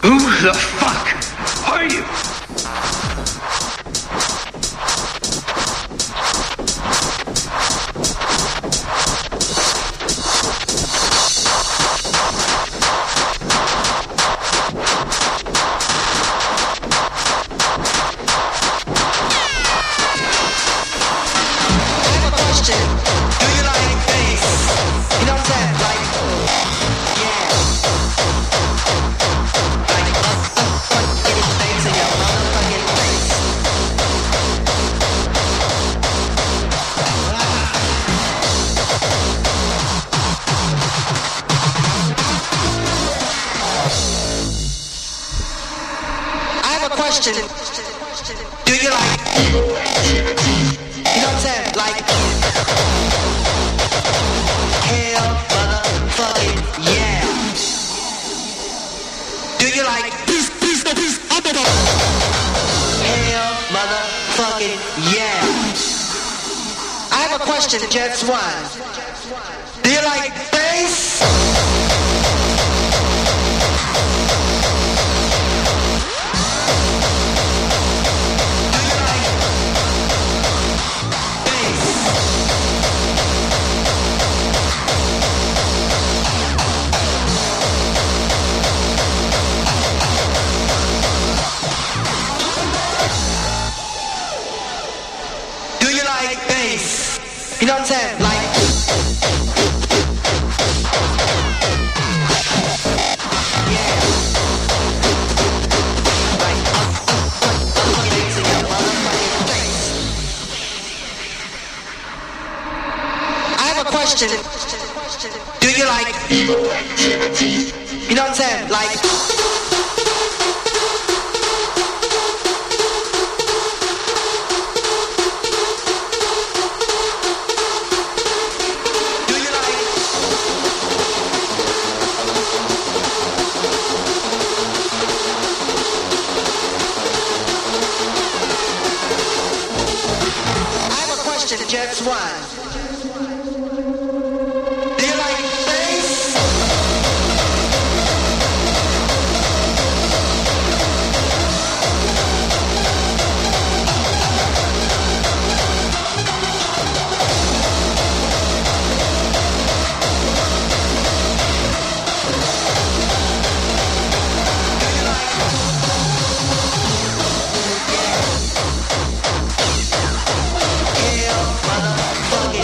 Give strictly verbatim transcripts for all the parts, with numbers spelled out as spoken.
Who the fuck are you? Do you like, you know what I'm saying, like, hell, motherfucking, yeah. Do you like, hell, motherfucking, yeah. I have a question, just one. Do you like bass? You know what I'm saying? Like, yeah. Like, I'm fucking into your motherfucking face. I have a question. Do you like, you know what I'm saying? Like, just one. Do you like bass? Do you like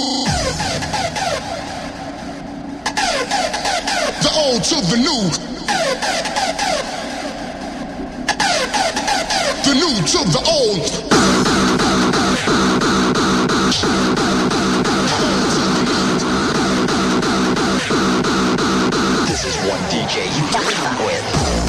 The old to the new. The new to the old. This is one D J you don't fuck with.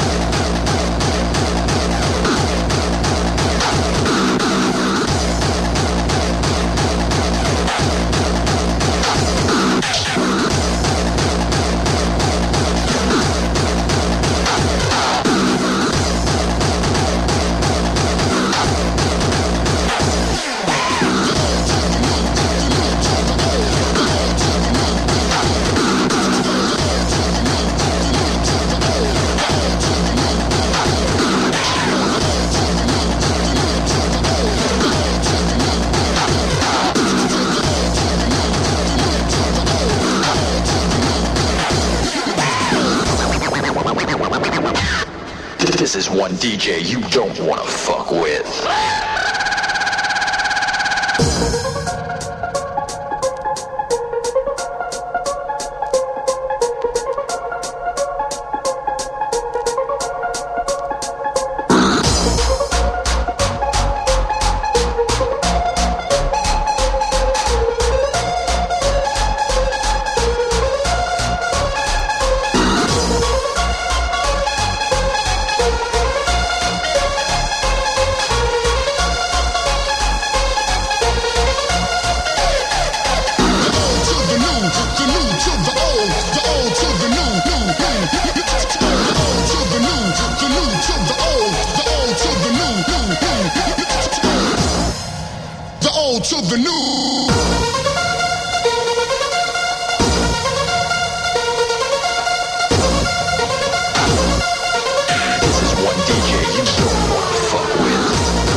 This is one D J you don't wanna fuck with. To the new. This is one D J you don't wanna fuck with.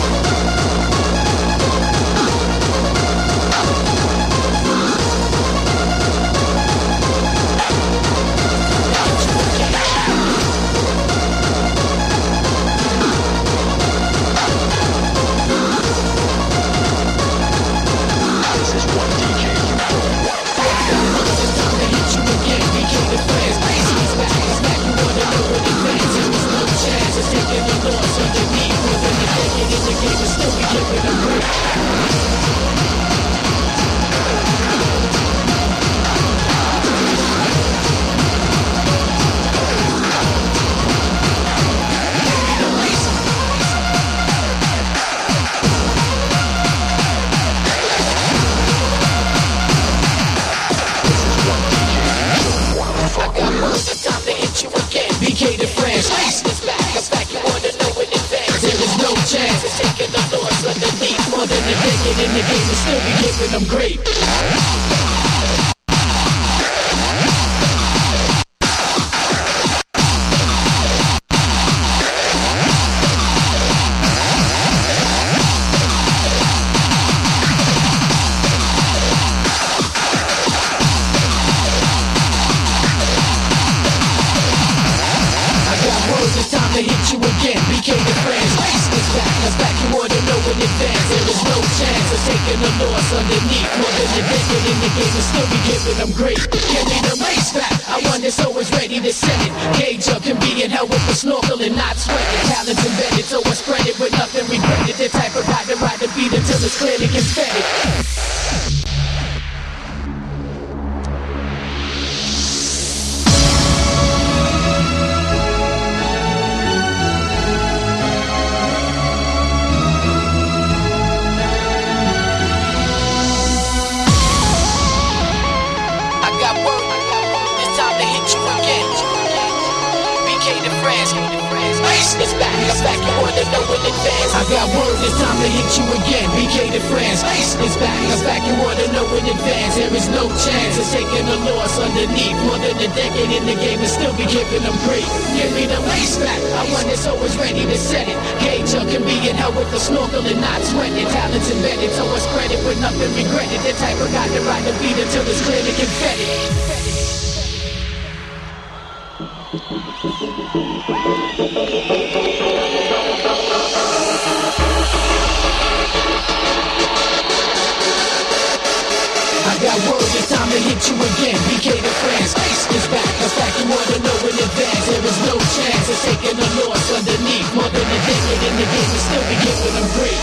In the game and still be giving them great. Snorkeling, not sweating, talents embedded, so I spread it with nothing regretted. The type of guy to ride the beat until it's clearly confetted. I got work, it's time to hit you again. B K the France, it's back, it's back, you wanna know in advance. I got word, it's time to hit you again. B K the France, it's back, it's back, you wanna know in advance. There is no chance of taking a loss underneath. More than a decade in the game and still be giving them great. Give me the lace back, I want it so it's ready to set it. Gauge up can be in hell with the snorkeling, not sweating. Talents embedded, so I spread it with nothing regretted. The type of guy to ride the beat until it's clearly confetted. I got word, it's time to hit you again. B K the France, Ace is back. A fact you wanna know in advance. There is no chance of taking a loss underneath. More than a decade in the game, we still be giving them great.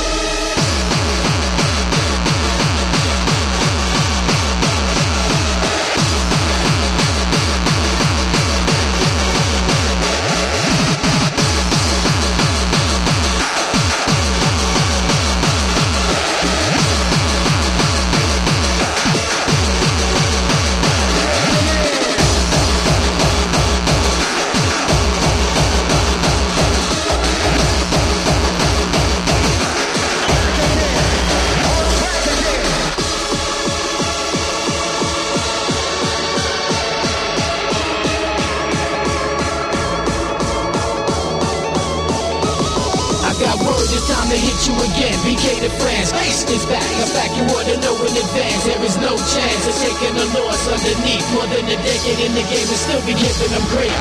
To hit you again, B K the France, Ace is back. A fact you ought to know in advance. There is no chance of taking a loss underneath. More than a decade in the game, we still be giving them great.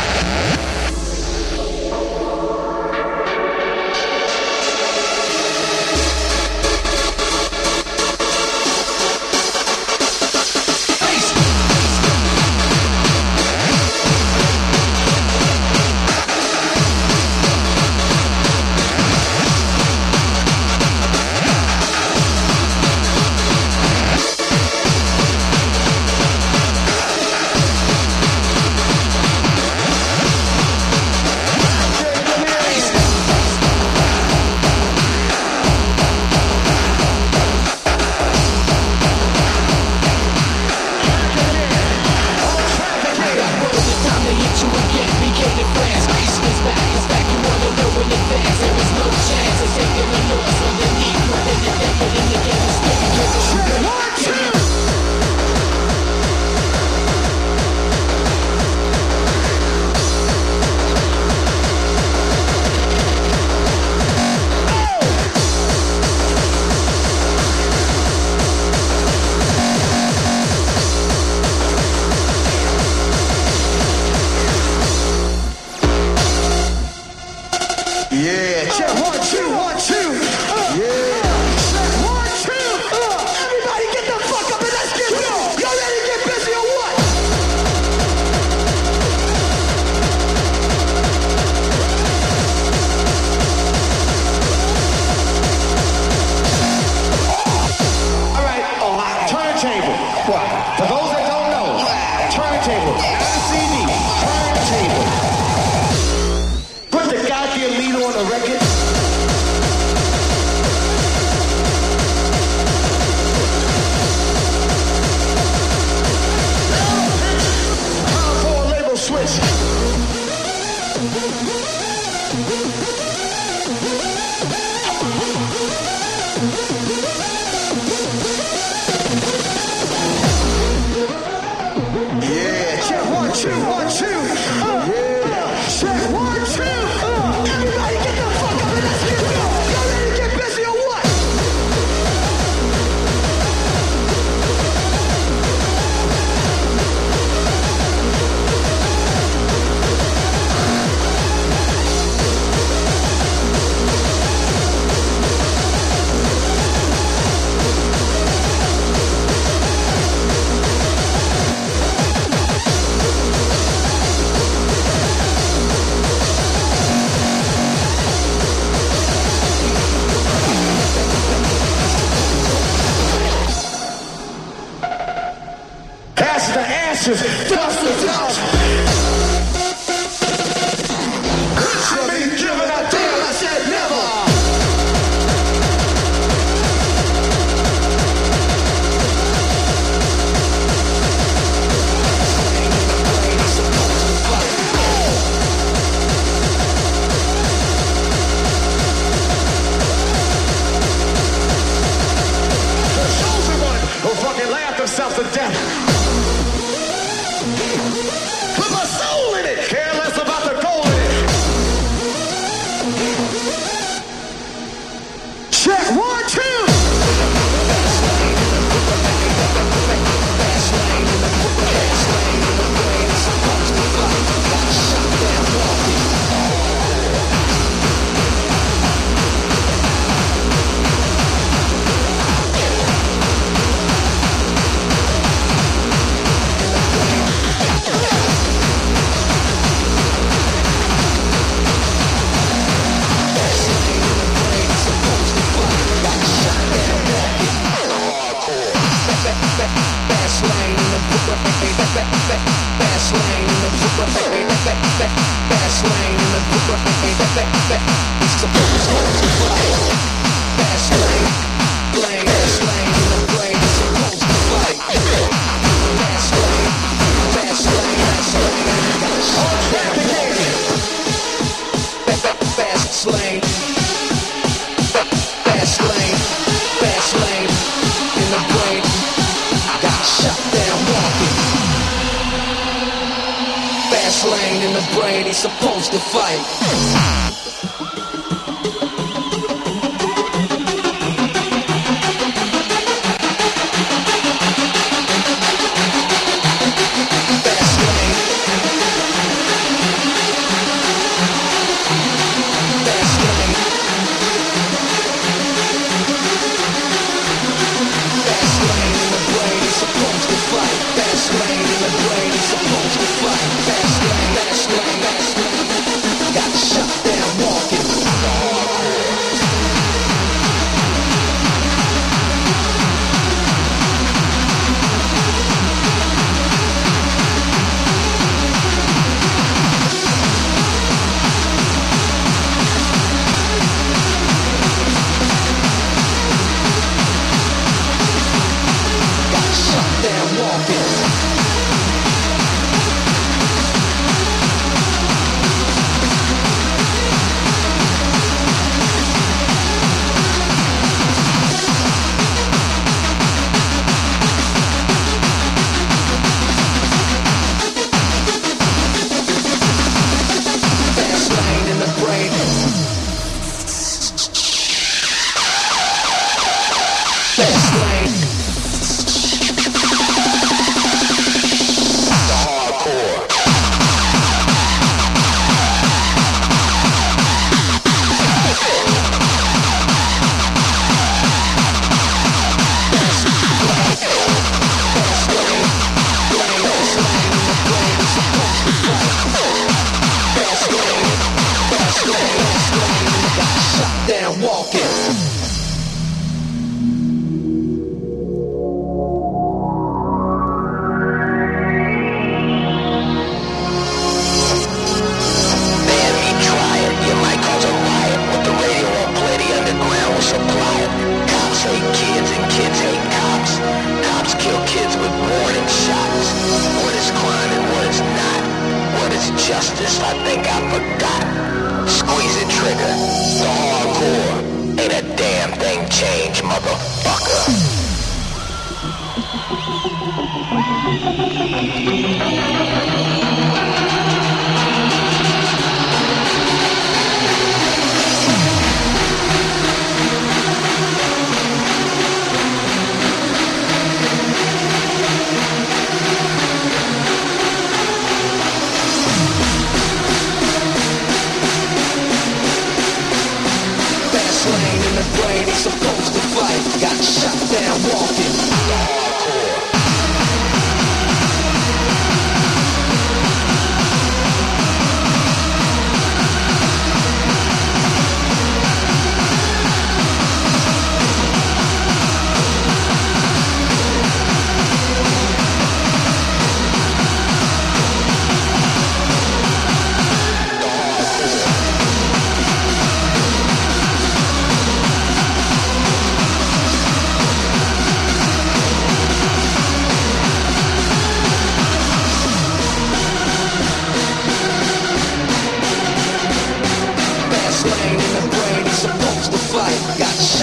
in the fast lane in the fast lane in the fast lane in the it's supposed to fight. Fast lane, lane, fast lane in the brain. It's supposed to fight. Fast lane, fast lane, fast lane. Fast lane, fast lane, fast lane in the brain. Got shut down walking. Fast lane in the brain. He's supposed to fight.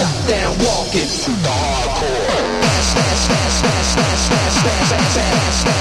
Walking the hardcore. Fast, fast, fast, fast, fast, fast, fast, fast, fast, fast.